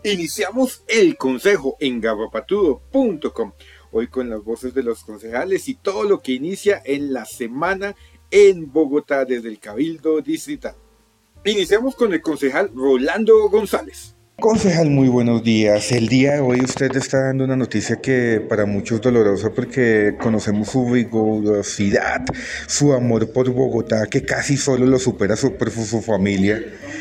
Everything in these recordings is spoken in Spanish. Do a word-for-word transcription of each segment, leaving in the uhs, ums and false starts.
Iniciamos el consejo en garrapatudo punto com, hoy con las voces de los concejales y todo lo que inicia en la semana en Bogotá desde el Cabildo Distrital. Iniciamos con el concejal Rolando González. Concejal, muy buenos días. El día de hoy usted está dando una noticia que para muchos es dolorosa porque conocemos su rigurosidad, su amor por Bogotá, que casi solo lo supera su, por su, su familia.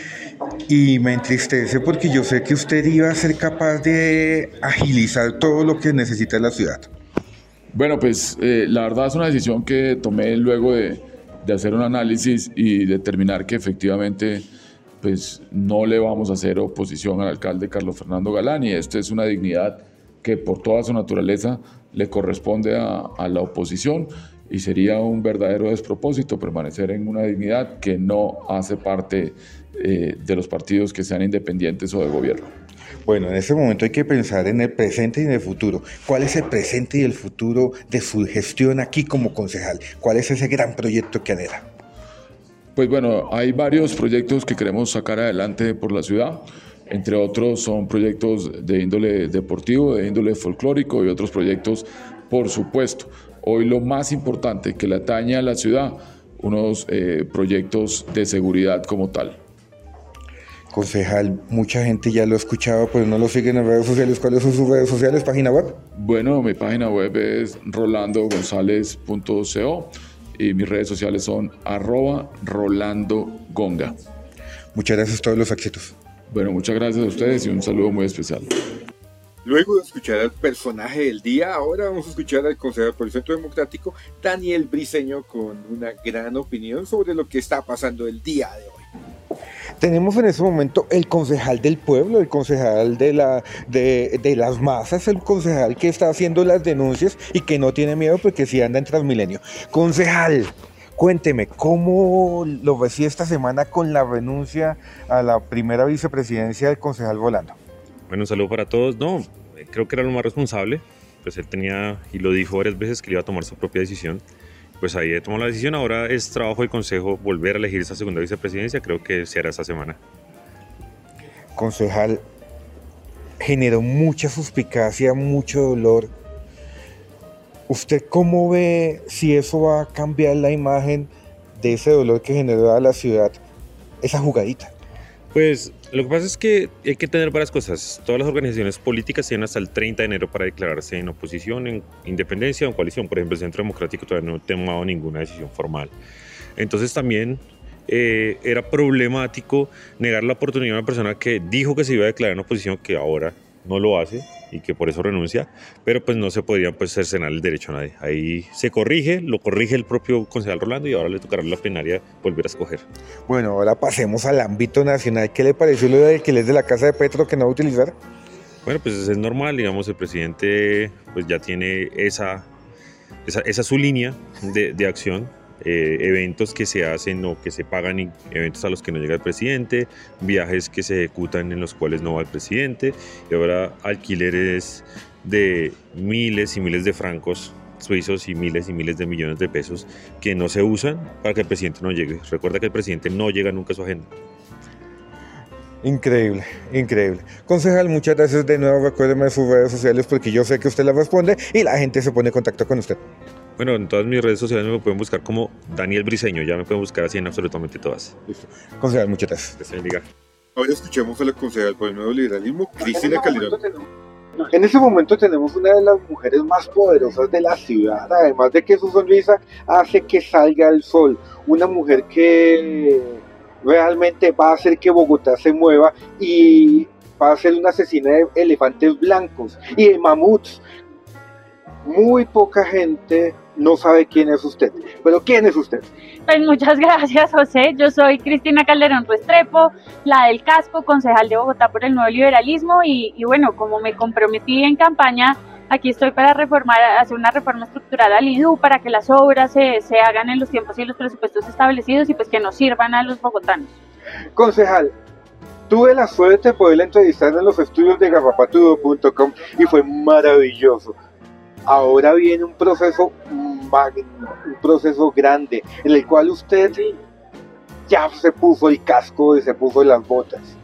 Y me entristece porque yo sé que usted iba a ser capaz de agilizar todo lo que necesita la ciudad. Bueno, pues eh, la verdad es una decisión que tomé luego de, de hacer un análisis y determinar que efectivamente pues no le vamos a hacer oposición al alcalde Carlos Fernando Galán, y esta es una dignidad que por toda su naturaleza le corresponde a, a la oposición, y sería un verdadero despropósito permanecer en una dignidad que no hace parte eh, de los partidos que sean independientes o de gobierno. Bueno, en este momento hay que pensar en el presente y en el futuro. ¿Cuál es el presente y el futuro de su gestión aquí como concejal? ¿Cuál es ese gran proyecto que anhela? Pues bueno, hay varios proyectos que queremos sacar adelante por la ciudad. Entre otros son proyectos de índole deportivo, de índole folclórico y otros proyectos, por supuesto. Hoy lo más importante que le atañe a la ciudad, unos eh, proyectos de seguridad como tal. Concejal, mucha gente ya lo ha escuchado, pero no lo siguen en redes sociales. ¿Cuáles son sus redes sociales, página web? Bueno, mi página web es rolando gonzález punto co y mis redes sociales son arroba Rolando Gonga. Muchas gracias, todos los éxitos. Bueno, muchas gracias a ustedes y un saludo muy especial. Luego de escuchar al personaje del día, ahora vamos a escuchar al concejal por el Centro Democrático, Daniel Briceño, con una gran opinión sobre lo que está pasando el día de hoy. Tenemos en este momento el concejal del pueblo, el concejal de, la, de, de las masas, el concejal que está haciendo las denuncias y que no tiene miedo porque sí anda en Transmilenio. Concejal, cuénteme, ¿cómo lo recibe esta semana con la renuncia a la primera vicepresidencia del concejal Rolando? Bueno, un saludo para todos. No, creo que era lo más responsable, pues él tenía, y lo dijo varias veces, que iba a tomar su propia decisión. Pues ahí tomó la decisión. Ahora es trabajo del consejo volver a elegir esa segunda vicepresidencia. Creo que se hará esta semana. Concejal, generó mucha suspicacia, mucho dolor. ¿Usted cómo ve si eso va a cambiar la imagen de ese dolor que generó a la ciudad, esa jugadita? Pues lo que pasa es que hay que tener varias cosas. Todas las organizaciones políticas tienen hasta el treinta de enero para declararse en oposición, en independencia o en coalición. Por ejemplo, el Centro Democrático todavía no ha tomado ninguna decisión formal. Entonces también eh, era problemático negar la oportunidad a una persona que dijo que se iba a declarar en oposición, que ahora no lo hace y que por eso renuncia, pero pues no se podría pues cercenar el derecho a nadie. Ahí se corrige, lo corrige el propio concejal Rolando y ahora le tocará a la plenaria volver a escoger. Bueno, ahora pasemos al ámbito nacional. ¿Qué le pareció lo del que es de la casa de Petro que no va a utilizar? Bueno, pues es normal, digamos, el presidente pues ya tiene esa, esa, esa su línea de, de acción. Eh, eventos que se hacen o que se pagan y eventos a los que no llega el presidente, viajes que se ejecutan en los cuales no va el presidente, y ahora alquileres de miles y miles de francos suizos y miles y miles de millones de pesos que no se usan para que el presidente no llegue. Recuerda que el presidente no llega nunca a su agenda. Increíble, increíble. Concejal, muchas gracias de nuevo. Recuérdeme sus redes sociales porque yo sé que usted las responde y la gente se pone en contacto con usted. Bueno, en todas mis redes sociales me pueden buscar como Daniel Briceño, ya me pueden buscar así en absolutamente todas. Listo. Concejal, muchas gracias. Que se bendiga. Ahora escuchemos a la concejal por el Nuevo Liberalismo, Cristina Calderón. En este momento tenemos una de las mujeres más poderosas de la ciudad, además de que su sonrisa hace que salga el sol. Una mujer que realmente va a hacer que Bogotá se mueva y va a ser una asesina de elefantes blancos y de mamuts. Muy poca gente no sabe quién es usted, pero ¿quién es usted? Pues muchas gracias, José. Yo soy Cristina Calderón Restrepo, la del Casco, concejal de Bogotá por el Nuevo Liberalismo, y, y bueno, como me comprometí en campaña, aquí estoy para reformar, hacer una reforma estructural al I D U para que las obras se, se hagan en los tiempos y los presupuestos establecidos y pues que nos sirvan a los bogotanos. Concejal, tuve la suerte de poderla entrevistar en los estudios de garrapatudo punto com y fue maravilloso. Ahora viene un proceso magno, un proceso grande, en el cual usted ya se puso el casco y se puso las botas.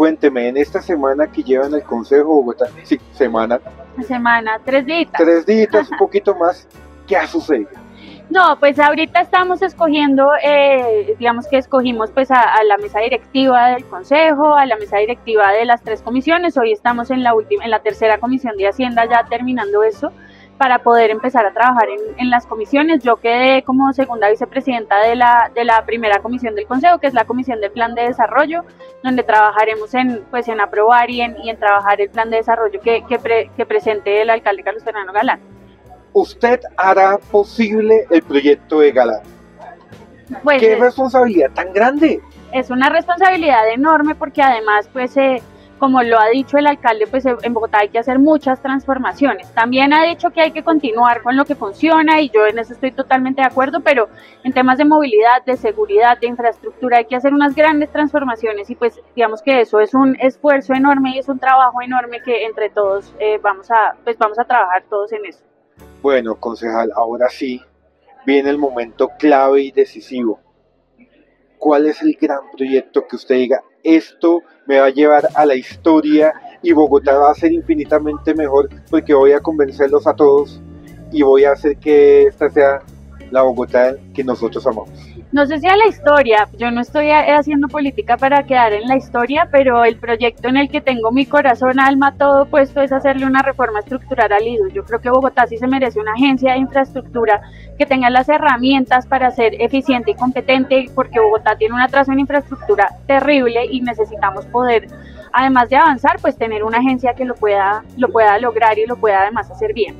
cuénteme, en esta semana que llevan el Consejo Bogotá, sí, semana, Semana, tres días. tres días, un poquito más, ¿qué ha sucedido? No, pues ahorita estamos escogiendo, eh, digamos que escogimos pues a, a la mesa directiva del Consejo, a la mesa directiva de las tres comisiones. Hoy estamos en la última, en la tercera comisión de Hacienda ya terminando eso, para poder empezar a trabajar en, en las comisiones. Yo quedé como segunda vicepresidenta de la, de la primera comisión del Consejo, que es la comisión del plan de desarrollo, donde trabajaremos en, pues, en aprobar y en, y en trabajar el plan de desarrollo que, que, pre, que presente el alcalde Carlos Fernando Galán. Usted hará posible el proyecto de Galán. Pues, ¿Qué responsabilidad tan grande? Es una responsabilidad enorme porque además, pues, eh, como lo ha dicho el alcalde, pues en Bogotá hay que hacer muchas transformaciones. También ha dicho que hay que continuar con lo que funciona y yo en eso estoy totalmente de acuerdo, pero en temas de movilidad, de seguridad, de infraestructura hay que hacer unas grandes transformaciones y pues digamos que eso es un esfuerzo enorme y es un trabajo enorme que entre todos eh, vamos a, pues vamos a trabajar todos en eso. Bueno, concejal, ahora sí viene el momento clave y decisivo. ¿Cuál es el gran proyecto que usted diga, esto me va a llevar a la historia y Bogotá va a ser infinitamente mejor porque voy a convencerlos a todos y voy a hacer que esta sea la Bogotá que nosotros amamos? No sé si a la historia, yo no estoy haciendo política para quedar en la historia, pero el proyecto en el que tengo mi corazón, alma, todo puesto es hacerle una reforma estructural al I D U. Yo creo que Bogotá sí se merece una agencia de infraestructura que tenga las herramientas para ser eficiente y competente, porque Bogotá tiene un atraso en infraestructura terrible y necesitamos poder, además de avanzar, pues tener una agencia que lo pueda, lo pueda lograr y lo pueda además hacer bien.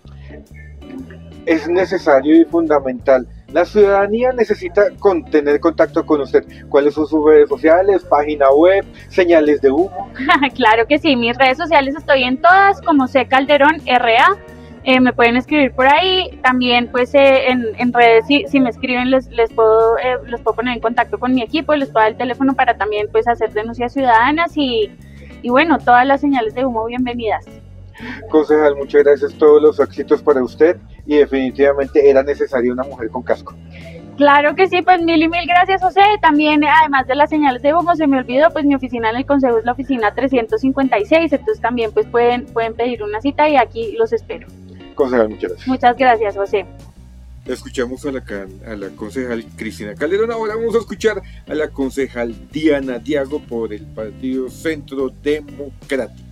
Es necesario y fundamental. La ciudadanía necesita con, tener contacto con usted. ¿Cuáles son sus redes sociales, página web, señales de humo? Claro que sí, mis redes sociales estoy en todas como C Calderón R A. Eh, me pueden escribir por ahí. También pues eh, en, en redes si, si me escriben les, les puedo eh, los puedo poner en contacto con mi equipo, les puedo dar el teléfono para también pues hacer denuncias ciudadanas y, y bueno, todas las señales de humo bienvenidas. Concejal, muchas gracias, todos los éxitos para usted y definitivamente era necesaria una mujer con casco. Claro que sí, pues mil y mil gracias, José. También, además de las señales de humo, se me olvidó, pues mi oficina en el Consejo es la oficina trescientos cincuenta y seis, entonces también pues pueden, pueden pedir una cita y aquí los espero. Concejal, muchas gracias. Muchas gracias, José. Escuchamos a la, a la concejal Cristina Calderón. Ahora vamos a escuchar a la concejal Diana Diago por el Partido Centro Democrático.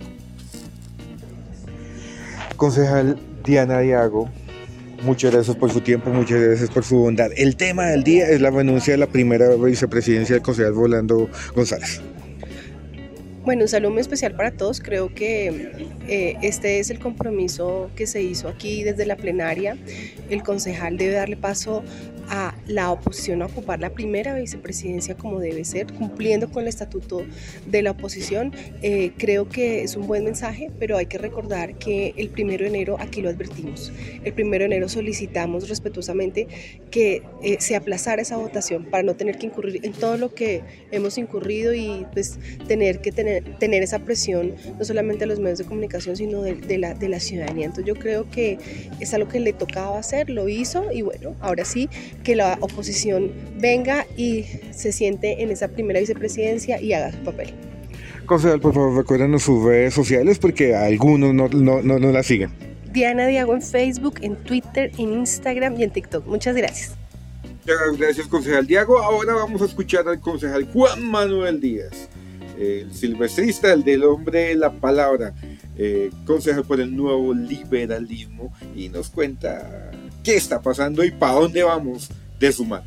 Concejal Diana Diago, muchas gracias por su tiempo, muchas gracias por su bondad. El tema del día es la renuncia de la primera vicepresidencia del concejal Rolando González. Bueno, un saludo muy especial para todos. Creo que eh, este es el compromiso que se hizo aquí desde la plenaria. El concejal debe darle paso a la oposición a ocupar la primera vicepresidencia como debe ser, cumpliendo con el estatuto de la oposición. Eh, creo que es un buen mensaje, pero hay que recordar que el primero de enero aquí lo advertimos. El primero de enero solicitamos respetuosamente que eh, se aplazara esa votación para no tener que incurrir en todo lo que hemos incurrido y pues tener que tener, tener esa presión no solamente a los medios de comunicación, sino de, de, la, de la ciudadanía. Entonces yo creo que es algo que le tocaba hacer, lo hizo y bueno, ahora sí, que la oposición venga y se siente en esa primera vicepresidencia y haga su papel. Concejal, por favor, recuérdanos sus redes sociales porque algunos no, no, no, no la siguen. Diana Diago en Facebook, en Twitter, en Instagram y en TikTok. Muchas gracias. Muchas gracias, concejal Diago. Ahora vamos a escuchar al concejal Juan Manuel Díaz, el silvestrista, el del hombre de la palabra, eh, concejal por el nuevo liberalismo, y nos cuenta qué está pasando y para dónde vamos de su mano.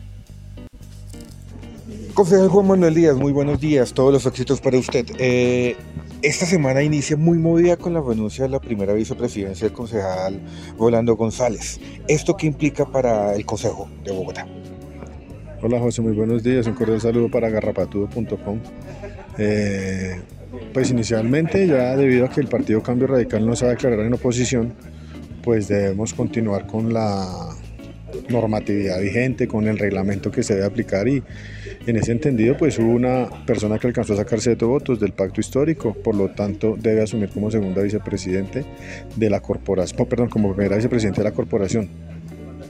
Concejal Juan Manuel Díaz, muy buenos días, todos los éxitos para usted. Eh, esta semana inicia muy movida con la renuncia de la primera vicepresidencia del concejal Rolando González. ¿Esto qué implica para el Consejo de Bogotá? Hola José, muy buenos días, un cordial saludo para garrapatudo punto com. Eh, pues inicialmente, ya debido a que el Partido Cambio Radical no se va a declarar en oposición, pues debemos continuar con la normatividad vigente, con el reglamento que se debe aplicar, y en ese entendido pues hubo una persona que alcanzó a sacar siete votos del pacto histórico, por lo tanto debe asumir como segunda vicepresidente de la corporación, oh, perdón, como primera vicepresidente de la corporación.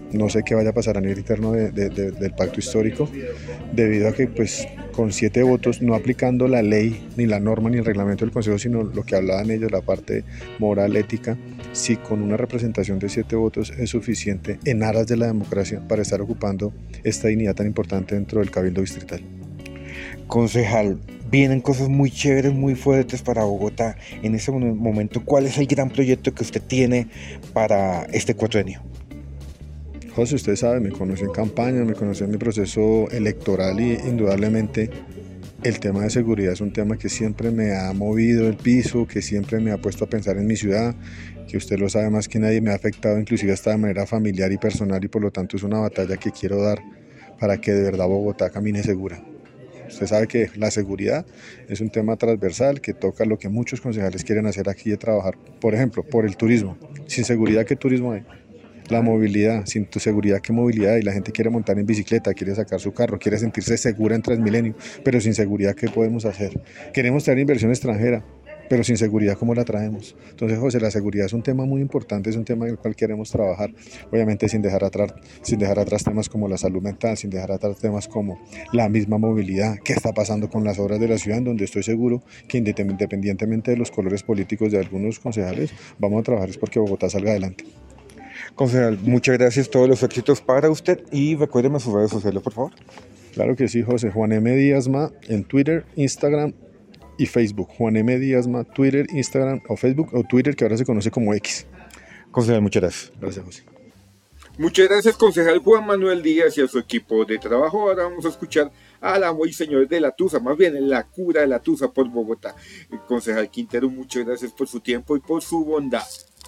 no sé qué vaya a pasar a nivel interno de, de, de, del pacto histórico, debido a que pues con siete votos, no aplicando la ley, ni la norma, ni el reglamento del Consejo, sino lo que hablaban ellos, la parte moral, ética, si con una representación de siete votos es suficiente en aras de la democracia para estar ocupando esta dignidad tan importante dentro del Cabildo Distrital. Concejal, vienen cosas muy chéveres, muy fuertes para Bogotá. En ese momento, ¿cuál es el gran proyecto que usted tiene para este cuatrienio? José, usted sabe, me conoció en campaña, me conoció en mi proceso electoral y indudablemente el tema de seguridad es un tema que siempre me ha movido el piso, que siempre me ha puesto a pensar en mi ciudad, que usted lo sabe más que nadie, me ha afectado inclusive hasta de manera familiar y personal y por lo tanto es una batalla que quiero dar para que de verdad Bogotá camine segura. Usted sabe que la seguridad es un tema transversal que toca lo que muchos concejales quieren hacer aquí de trabajar, por ejemplo, por el turismo. Sin seguridad, ¿qué turismo hay? La movilidad, sin tu seguridad, ¿qué movilidad? Y la gente quiere montar en bicicleta, quiere sacar su carro, quiere sentirse segura en Transmilenio, pero sin seguridad, ¿qué podemos hacer? Queremos traer inversión extranjera, pero sin seguridad, ¿cómo la traemos? Entonces, José, la seguridad es un tema muy importante, es un tema en el cual queremos trabajar, obviamente sin dejar atrás, sin dejar atrás temas como la salud mental, sin dejar atrás temas como la misma movilidad, qué está pasando con las obras de la ciudad, en donde estoy seguro que independientemente de los colores políticos de algunos concejales, vamos a trabajar es porque Bogotá salga adelante. Concejal, muchas gracias, todos los éxitos para usted y recuérdeme sus redes sociales, por favor. Claro que sí, José. Juan M. Díazma en Twitter, Instagram y Facebook. Juan M. Díazma, Twitter, Instagram o Facebook o Twitter, que ahora se conoce como X. Concejal, muchas gracias. Gracias, José. Muchas gracias, concejal Juan Manuel Díaz y a su equipo de trabajo. Ahora vamos a escuchar al amo y señor de la Tusa, más bien la cura de la Tusa por Bogotá. El concejal Quintero, muchas gracias por su tiempo y por su bondad.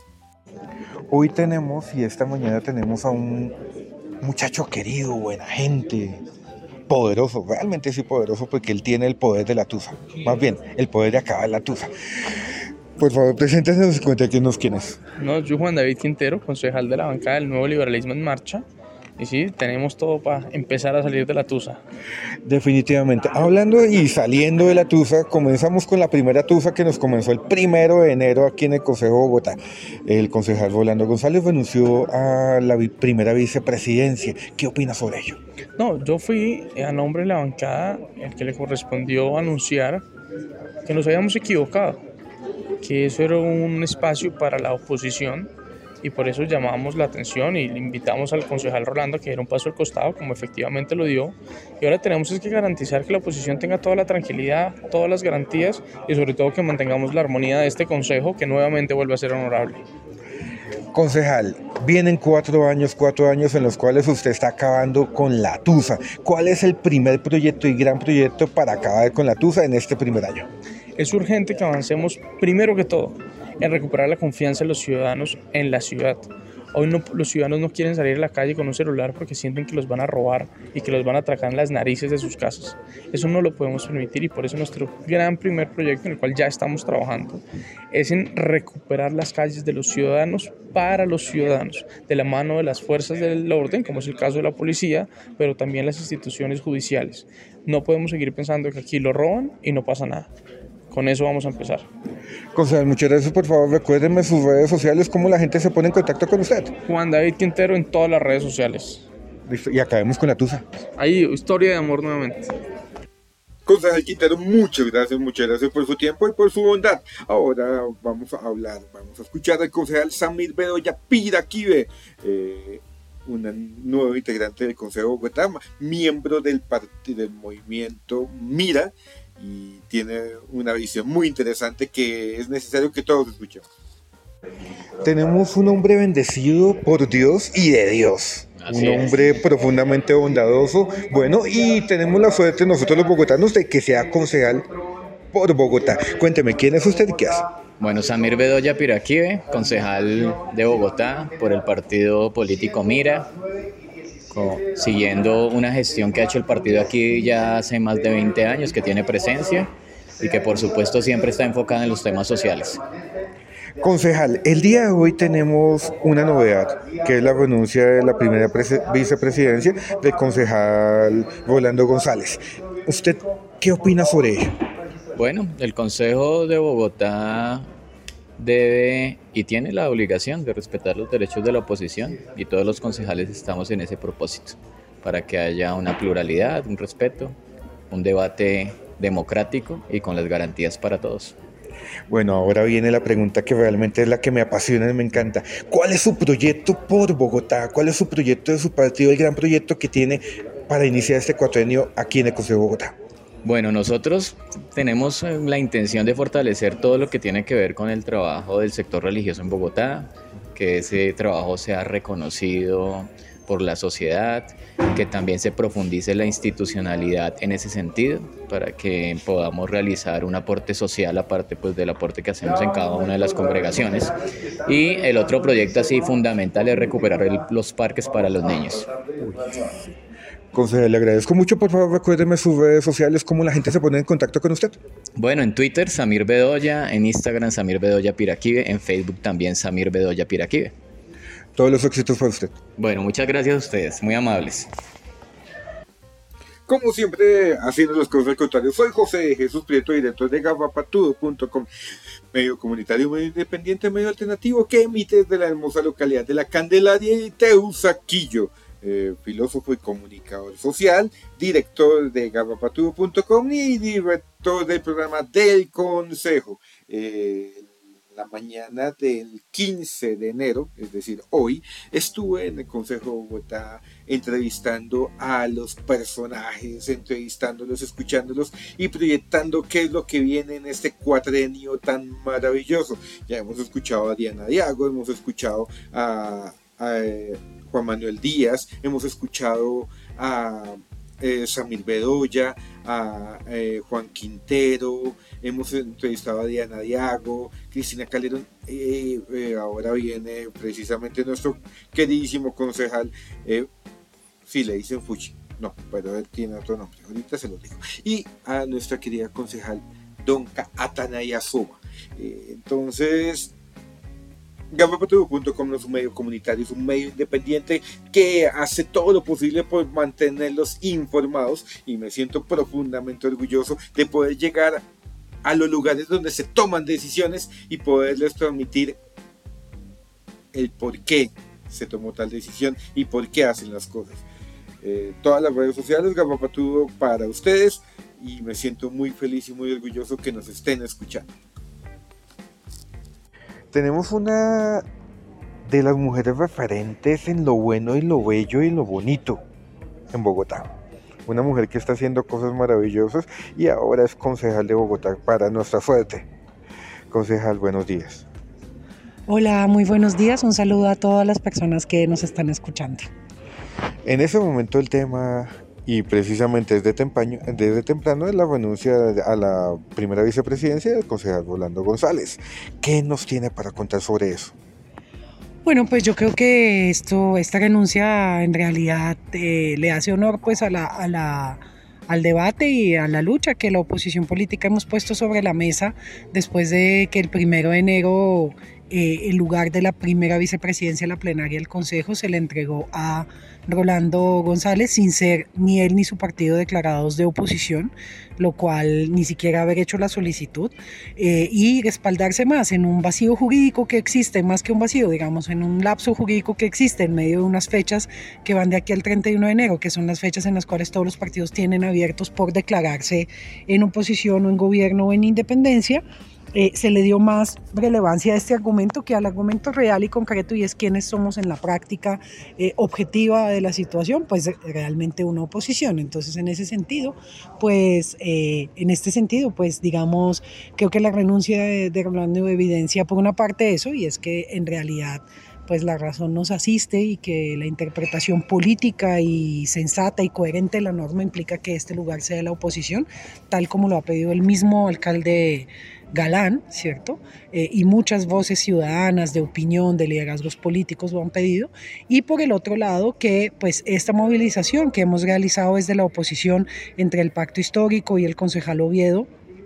Hoy tenemos, y esta mañana tenemos a un muchacho querido, buena gente, poderoso, realmente sí poderoso, porque él tiene el poder de la Tusa, más bien, el poder de acabar la Tusa. Por favor, preséntenos y cuéntenos quién es. No, yo Juan David Quintero, concejal de la bancada del Nuevo Liberalismo en Marcha. Y sí, tenemos todo para empezar a salir de la Tusa. Definitivamente. Hablando y saliendo de la Tusa, comenzamos con la primera Tusa que nos comenzó el primero de enero aquí en el Consejo de Bogotá. El concejal Rolando González renunció a la primera vicepresidencia. ¿Qué opina sobre ello? No, yo fui a nombre de la bancada el que le correspondió anunciar que nos habíamos equivocado, que eso era un espacio para la oposición. Y por eso llamamos la atención y le invitamos al concejal Rolando a que diera un paso al costado, como efectivamente lo dio. Y ahora tenemos es que garantizar que la oposición tenga toda la tranquilidad, todas las garantías y sobre todo que mantengamos la armonía de este consejo que nuevamente vuelva a ser honorable. Concejal, vienen cuatro años, cuatro años en los cuales usted está acabando con la Tusa. ¿Cuál es el primer proyecto y gran proyecto para acabar con la Tusa en este primer año? Es urgente que avancemos primero que todo en recuperar la confianza de los ciudadanos en la ciudad. Hoy no, los ciudadanos no quieren salir a la calle con un celular porque sienten que los van a robar y que los van a atracar en las narices de sus casas. Eso no lo podemos permitir y por eso nuestro gran primer proyecto, en el cual ya estamos trabajando, es en recuperar las calles de los ciudadanos para los ciudadanos, de la mano de las fuerzas del orden, como es el caso de la policía, pero también las instituciones judiciales. No podemos seguir pensando que aquí lo roban y no pasa nada. Con eso vamos a empezar. Concejal, muchas gracias. Por favor, recuérdenme sus redes sociales, cómo la gente se pone en contacto con usted. Juan David Quintero en todas las redes sociales. Listo, y acabemos con la Tusa. Ahí, historia de amor nuevamente. Concejal Quintero, muchas gracias, muchas gracias por su tiempo y por su bondad. Ahora vamos a hablar, vamos a escuchar al concejal Samir Bedoya Piraquive, eh, un nuevo integrante del Consejo de Bogotá, miembro del partido del movimiento Mira, y tiene una visión muy interesante que es necesario que todos escuchemos. Tenemos un hombre bendecido por Dios y de Dios. Así un hombre es. Profundamente bondadoso. Bueno, y tenemos la suerte nosotros los bogotanos de que sea concejal por Bogotá. Cuénteme, ¿quién es usted y qué hace? Bueno, Samir Bedoya Piraquive, concejal de Bogotá por el partido político Mira, siguiendo una gestión que ha hecho el partido aquí ya hace más de veinte años, que tiene presencia y que por supuesto siempre está enfocada en los temas sociales. Concejal, el día de hoy tenemos una novedad, que es la renuncia de la primera vicepresidencia del concejal Rolando González. ¿Usted qué opina sobre ello? Bueno, el Consejo de Bogotá debe y tiene la obligación de respetar los derechos de la oposición, y todos los concejales estamos en ese propósito, para que haya una pluralidad, un respeto, un debate democrático y con las garantías para todos. Bueno, ahora viene la pregunta que realmente es la que me apasiona y me encanta. ¿Cuál es su proyecto por Bogotá? ¿Cuál es su proyecto de su partido, el gran proyecto que tiene para iniciar este cuatrenio aquí en el Consejo de Bogotá? Bueno, nosotros tenemos la intención de fortalecer todo lo que tiene que ver con el trabajo del sector religioso en Bogotá, que ese trabajo sea reconocido por la sociedad, que también se profundice la institucionalidad en ese sentido, para que podamos realizar un aporte social aparte pues, del aporte que hacemos en cada una de las congregaciones. Y el otro proyecto así fundamental es recuperar el, los parques para los niños. Concejal, le agradezco mucho. Por favor, recuérdeme sus redes sociales, cómo la gente se pone en contacto con usted. Bueno, en Twitter, Samir Bedoya, en Instagram, Samir Bedoya Piraquive, en Facebook también, Samir Bedoya Piraquive. Todos los éxitos para usted. Bueno, muchas gracias a ustedes, muy amables. Como siempre, haciendo las cosas al contrario, soy José Jesús Prieto, director de gavapatudo punto com, medio comunitario, medio independiente, medio alternativo que emite desde la hermosa localidad de La Candelaria y Teusaquillo. Eh, filósofo y comunicador social, director de gavapatudo punto com y director del programa del Consejo. Eh, la mañana del quince de enero, es decir, hoy, estuve en el Consejo de Bogotá entrevistando a los personajes, entrevistándolos, escuchándolos y proyectando qué es lo que viene en este cuatrenio tan maravilloso. Ya hemos escuchado a Diana Diago, hemos escuchado a, a Juan Manuel Díaz, hemos escuchado a eh, Samir Bedoya, a eh, Juan Quintero, hemos entrevistado a Diana Diago, Cristina Calderón, eh, eh, ahora viene precisamente nuestro queridísimo concejal, eh, sí le dicen Fuchi, no, pero él tiene otro nombre, ahorita se lo digo, y a nuestra querida concejal Donka Atanaya Soma. Eh, entonces, gavapatudo punto com no es un medio comunitario, es un medio independiente que hace todo lo posible por mantenerlos informados, y me siento profundamente orgulloso de poder llegar a los lugares donde se toman decisiones y poderles transmitir el por qué se tomó tal decisión y por qué hacen las cosas. Eh, todas las redes sociales, Gavapatudo para ustedes, y me siento muy feliz y muy orgulloso que nos estén escuchando. Tenemos una de las mujeres referentes en lo bueno y lo bello y lo bonito en Bogotá. Una mujer que está haciendo cosas maravillosas y ahora es concejal de Bogotá para nuestra suerte. Concejal, buenos días. Hola, muy buenos días. Un saludo a todas las personas que nos están escuchando. En ese momento el tema, y precisamente desde temprano, desde temprano es la renuncia a la primera vicepresidencia del concejal Rolando González. ¿Qué nos tiene para contar sobre eso? Bueno, pues yo creo que esto, esta renuncia en realidad eh, le hace honor pues a la, a la, al debate y a la lucha que la oposición política hemos puesto sobre la mesa después de que el primero de enero eh, el lugar de la primera vicepresidencia de la plenaria del Consejo se le entregó a Rolando González sin ser ni él ni su partido declarados de oposición, lo cual ni siquiera haber hecho la solicitud, eh, y respaldarse más en un vacío jurídico que existe, más que un vacío, digamos, en un lapso jurídico que existe en medio de unas fechas que van de aquí al treinta y uno de enero, que son las fechas en las cuales todos los partidos tienen abiertos por declararse en oposición o en gobierno o en independencia. Eh, se le dio más relevancia a este argumento que al argumento real y concreto, y es quiénes somos en la práctica eh, objetiva de la situación, pues realmente una oposición. Entonces, en ese sentido, pues eh, en este sentido, pues digamos, creo que la renuncia de, de Rolando evidencia por una parte eso, y es que en realidad pues la razón nos asiste y que la interpretación política y sensata y coherente de la norma implica que este lugar sea de la oposición, tal como lo ha pedido el mismo alcalde Galán, ¿cierto? Eh, y muchas voces ciudadanas de opinión, de liderazgos políticos lo han pedido. Y por el otro lado, que pues esta movilización que hemos realizado desde la oposición entre el Pacto Histórico y el concejal Oviedo,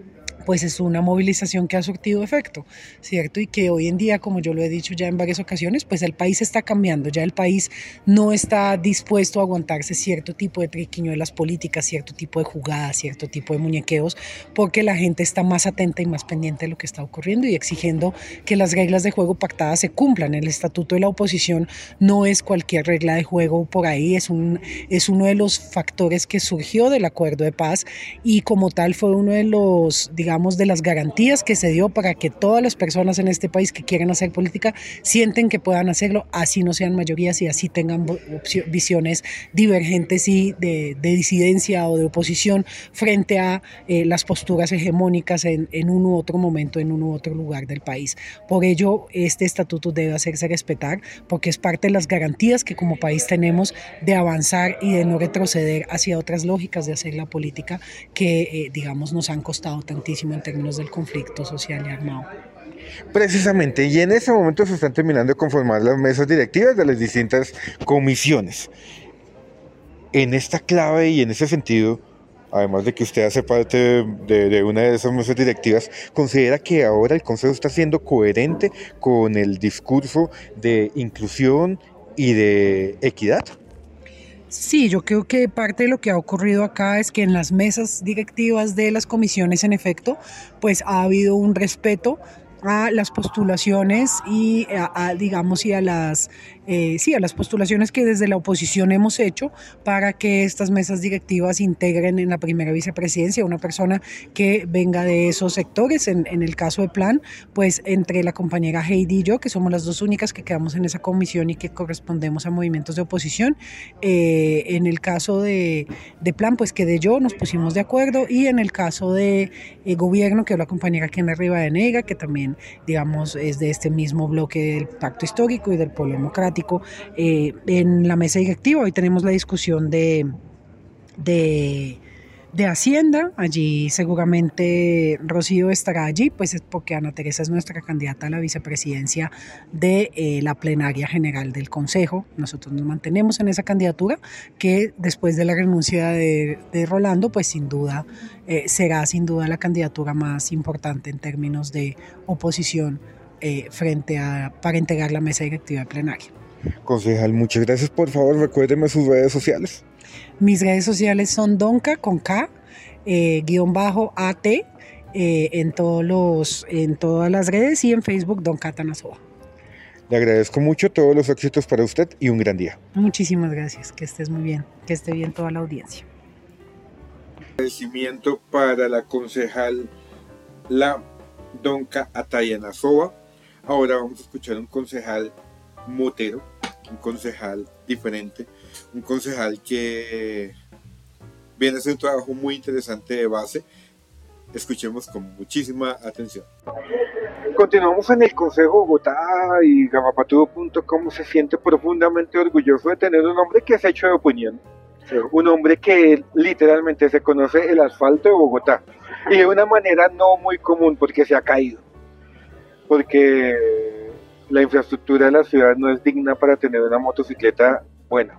pues es una movilización que ha surtido efecto, ¿cierto? Y que hoy en día, como yo lo he dicho ya en varias ocasiones, pues el país está cambiando, ya el país no está dispuesto a aguantarse cierto tipo de triquiñuelas políticas, cierto tipo de jugadas, cierto tipo de muñequeos, porque la gente está más atenta y más pendiente de lo que está ocurriendo y exigiendo que las reglas de juego pactadas se cumplan. El estatuto de la oposición no es cualquier regla de juego por ahí, es, un, es uno de los factores que surgió del acuerdo de paz y como tal fue uno de los, digamos, de las garantías que se dio para que todas las personas en este país que quieran hacer política sienten que puedan hacerlo, así no sean mayorías y así tengan visiones divergentes y de, de disidencia o de oposición frente a eh, las posturas hegemónicas en, en un u otro momento, en un u otro lugar del país. Por ello, este estatuto debe hacerse respetar porque es parte de las garantías que como país tenemos de avanzar y de no retroceder hacia otras lógicas de hacer la política que, eh, digamos, nos han costado tantísimo en términos del conflicto social y armado. Precisamente, y en ese momento se están terminando de conformar las mesas directivas de las distintas comisiones. En esta clave y en ese sentido, además de que usted hace parte de, de una de esas mesas directivas, ¿considera que ahora el Consejo está siendo coherente con el discurso de inclusión y de equidad? Sí, yo creo que parte de lo que ha ocurrido acá es que en las mesas directivas de las comisiones, en efecto, pues ha habido un respeto a las postulaciones y a, a, digamos y a las eh, sí a las postulaciones que desde la oposición hemos hecho para que estas mesas directivas integren en la primera vicepresidencia una persona que venga de esos sectores. En, en el caso de Plan, pues entre la compañera Heidi y yo, que somos las dos únicas que quedamos en esa comisión y que correspondemos a movimientos de oposición, eh, en el caso de, de Plan pues quedé yo, nos pusimos de acuerdo, y en el caso de eh, gobierno quedó la compañera Kena Rivadeneira, que también digamos es de este mismo bloque del Pacto Histórico y del Polo Democrático. Eh, en la mesa directiva hoy tenemos la discusión de, de, de Hacienda. Allí seguramente Rocío estará allí, pues es porque Ana Teresa es nuestra candidata a la vicepresidencia de eh, la plenaria general del Consejo. Nosotros nos mantenemos en esa candidatura que después de la renuncia de, de Rolando, pues sin duda eh, será sin duda la candidatura más importante en términos de oposición eh, frente a, para integrar la mesa directiva plenaria. Concejal, muchas gracias. Por favor, recuérdeme sus redes sociales. Mis redes sociales son Donca con K, eh, guión bajo A T, eh, en, todos los, en todas las redes y en Facebook Donca Atanasoa. Le agradezco mucho, todos los éxitos para usted y un gran día. Muchísimas gracias, que estés muy bien, que esté bien toda la audiencia. Agradecimiento para la concejal la Donca Atanasoa. Ahora vamos a escuchar un concejal motero, un concejal diferente, un concejal que viene a hacer un trabajo muy interesante de base. Escuchemos con muchísima atención. Continuamos en el Consejo Bogotá y Gavapatudo punto com se siente profundamente orgulloso de tener un hombre que es hecho de opinión, sí. Un hombre que literalmente se conoce el asfalto de Bogotá y de una manera no muy común porque se ha caído, porque la infraestructura de la ciudad no es digna para tener una motocicleta buena,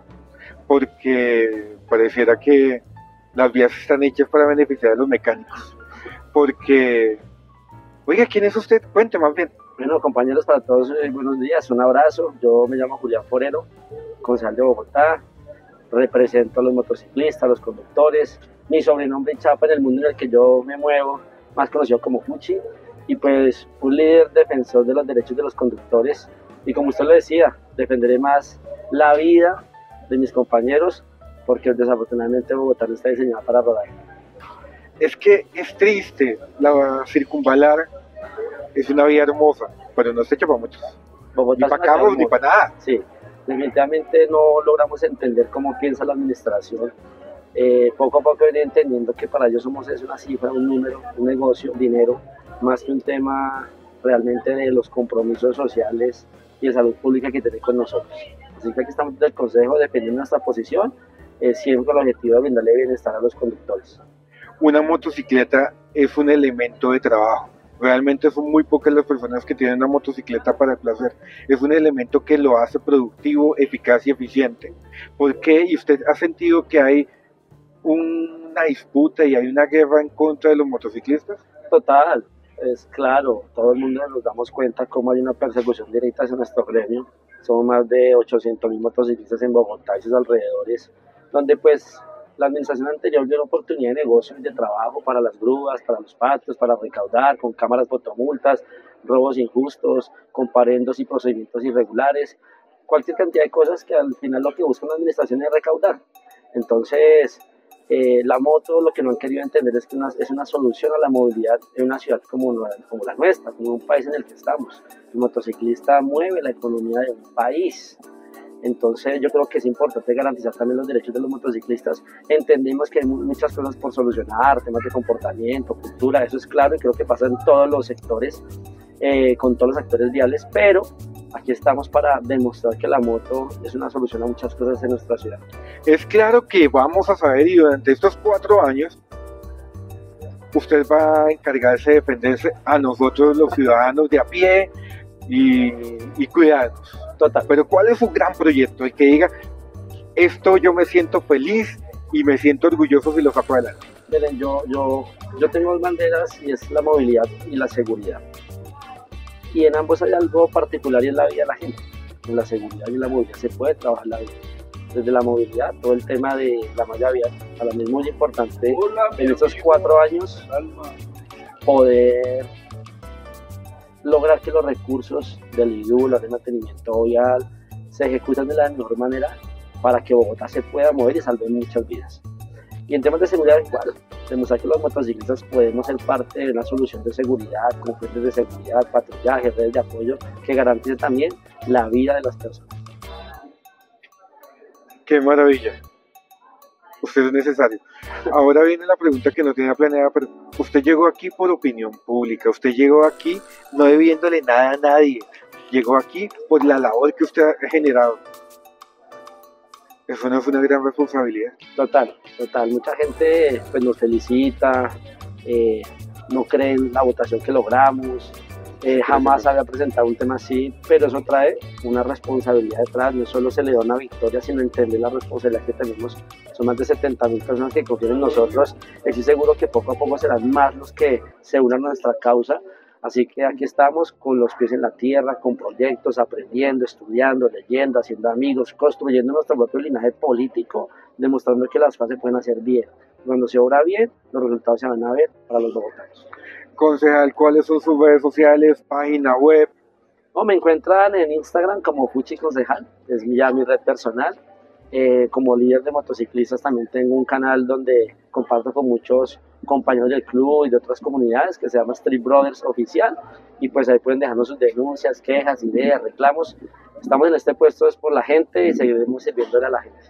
porque pareciera que las vías están hechas para beneficiar a los mecánicos, porque, oiga, ¿quién es usted? Cuente más bien. Bueno, compañeros, para todos, eh, buenos días, un abrazo. Yo me llamo Julián Forero, concejal de Bogotá, represento a los motociclistas, a los conductores. Mi sobrenombre Chapa en el mundo en el que yo me muevo, más conocido como Fuchi, y pues un líder defensor de los derechos de los conductores, y como usted lo decía, defenderé más la vida de mis compañeros, porque desafortunadamente Bogotá no está diseñada para rodar. Es que es triste, la circunvalar es una vía hermosa, pero no se echa para muchos, Bogotá ni para carros ni para nada. Sí, definitivamente no logramos entender cómo piensa la administración. Eh, poco a poco viene entendiendo que para ellos somos es una cifra, un número, un negocio, dinero, más que un tema realmente de los compromisos sociales y de salud pública que tienen con nosotros. Así que aquí estamos del Consejo defendiendo nuestra posición, eh, siempre con el objetivo de brindarle bienestar a los conductores. Una motocicleta es un elemento de trabajo. Realmente son muy pocas las personas que tienen una motocicleta para el placer. Es un elemento que lo hace productivo, eficaz y eficiente. ¿Por qué? ¿Y usted ha sentido que hay una disputa y hay una guerra en contra de los motociclistas? total, es claro, todo el mundo nos damos cuenta cómo hay una persecución directa hacia nuestro gremio. Somos más de ochocientos mil motociclistas en Bogotá y sus alrededores, donde pues la administración anterior dio la oportunidad de negocio y de trabajo para las grúas, para los patios, para recaudar, con cámaras fotomultas, robos injustos, comparendos y procedimientos irregulares, cualquier cantidad de cosas que al final lo que busca la administración es recaudar. Entonces, eh, la moto lo que no han querido entender es que una, es una solución a la movilidad en una ciudad como, como la nuestra, como un país en el que estamos. El motociclista mueve la economía de un país. Entonces yo creo que es importante garantizar también los derechos de los motociclistas. Entendemos que hay muchas cosas por solucionar, temas de comportamiento, cultura, eso es claro y creo que pasa en todos los sectores, eh, con todos los actores viales, pero aquí estamos para demostrar que la moto es una solución a muchas cosas en nuestra ciudad. Es claro que vamos a saber, y durante estos cuatro años usted va a encargarse de defenderse a nosotros los ciudadanos de a pie y, y cuidarnos. Total. Pero ¿cuál es su gran proyecto? El que diga, esto yo me siento feliz y me siento orgulloso si lo saco adelante. Miren, yo, yo, yo tengo dos banderas y es la movilidad y la seguridad. Y en ambos hay algo particular y es la vida de la gente. En la seguridad y en la movilidad se puede trabajar la vida. Desde la movilidad, todo el tema de la malla vial, para mí es muy importante en estos cuatro años poder lograr que los recursos del I D U, de mantenimiento vial, se ejecuten de la mejor manera para que Bogotá se pueda mover y salve muchas vidas. Y en temas de seguridad igual, demostrar que los motociclistas podemos ser parte de una solución de seguridad, con fuentes de seguridad, patrullaje, redes de apoyo, que garantice también la vida de las personas. ¡Qué maravilla! Usted es necesario. Ahora viene la pregunta que no tenía planeada, pero usted llegó aquí por opinión pública, usted llegó aquí no debiéndole nada a nadie, llegó aquí por la labor que usted ha generado. Eso no es una gran responsabilidad. Total, total. Mucha gente pues, nos felicita, eh, no cree en la votación que logramos, eh, jamás había presentado un tema así, pero eso trae una responsabilidad detrás. No solo se le da una victoria, sino entender la responsabilidad que tenemos. Son más de setenta mil personas que confían en nosotros. Estoy seguro que poco a poco serán más los que se unan a nuestra causa. Así que aquí estamos con los pies en la tierra, con proyectos, aprendiendo, estudiando, leyendo, haciendo amigos, construyendo nuestro propio linaje político, demostrando que las cosas se pueden hacer bien. Cuando se obra bien, los resultados se van a ver para los bogotanos. Concejal, ¿cuáles son sus redes sociales, página web? No, me encuentran en Instagram como Fuchi Concejal, es ya mi red personal. Eh, como líder de motociclistas también tengo un canal donde comparto con muchos compañeros del club y de otras comunidades que se llama Street Brothers Oficial, y pues ahí pueden dejarnos sus denuncias, quejas, ideas, reclamos. Estamos en este puesto es por la gente y seguiremos sirviéndole a la gente.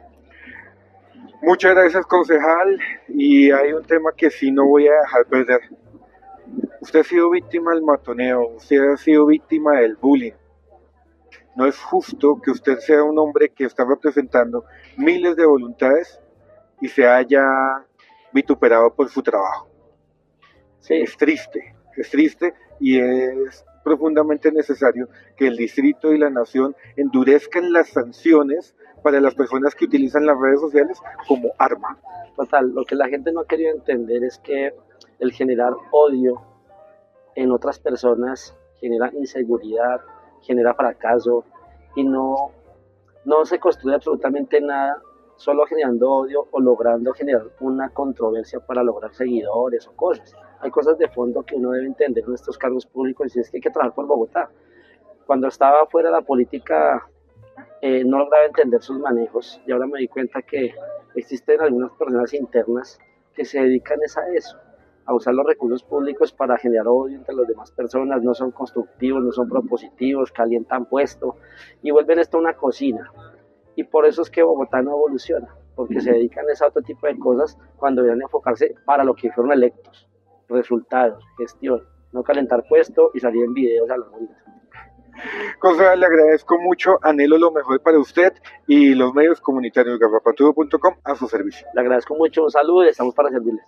Muchas gracias, concejal, y hay un tema que sí no voy a dejar perder. Usted ha sido víctima del matoneo, usted ha sido víctima del bullying. No es justo que usted sea un hombre que está representando miles de voluntades y se haya vituperado por su trabajo. Sí. Es triste, es triste y es profundamente necesario que el distrito y la nación endurezcan las sanciones para las personas que utilizan las redes sociales como arma. Total, lo que la gente no ha querido entender es que el generar odio en otras personas genera inseguridad, genera fracaso y no, no se construye absolutamente nada solo generando odio o logrando generar una controversia para lograr seguidores o cosas. Hay cosas de fondo que uno debe entender en estos cargos públicos y es que hay que trabajar por Bogotá. Cuando estaba fuera de la política eh, no lograba entender sus manejos y ahora me di cuenta que existen algunas personas internas que se dedican a eso, a usar los recursos públicos para generar odio entre las demás personas, no son constructivos, no son propositivos, calientan puesto y vuelven esto una cocina. Y por eso es que Bogotá no evoluciona, porque se dedican a ese otro tipo de cosas cuando deberían enfocarse para lo que fueron electos, resultados, gestión, no calentar puesto y salir en videos a los bonitos. Concejal, le agradezco mucho, anhelo lo mejor para usted y los medios comunitarios garrapatudo punto com a su servicio. Le agradezco mucho, un saludo y estamos para servirles.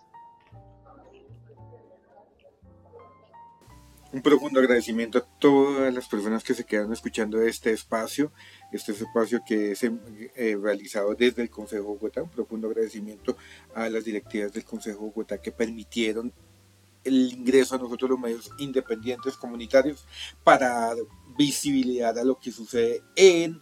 Un profundo agradecimiento a todas las personas que se quedan escuchando este espacio, este espacio que es eh, realizado desde el Consejo de Bogotá. Un profundo agradecimiento a las directivas del Consejo de Bogotá que permitieron el ingreso a nosotros los medios independientes comunitarios para dar visibilidad a lo que sucede en,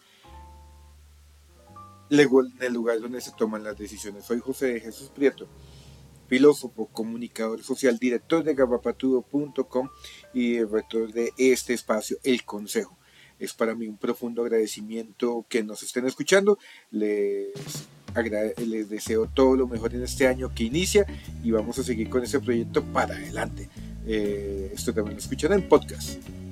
en el lugar donde se toman las decisiones. Soy José de Jesús Prieto, filósofo, comunicador social, director de garrapatudo punto com y director de este espacio, El Consejo. Es para mí un profundo agradecimiento que nos estén escuchando. Les, agrade- les deseo todo lo mejor en este año que inicia y vamos a seguir con este proyecto para adelante. Eh, esto también lo escuchan en podcast.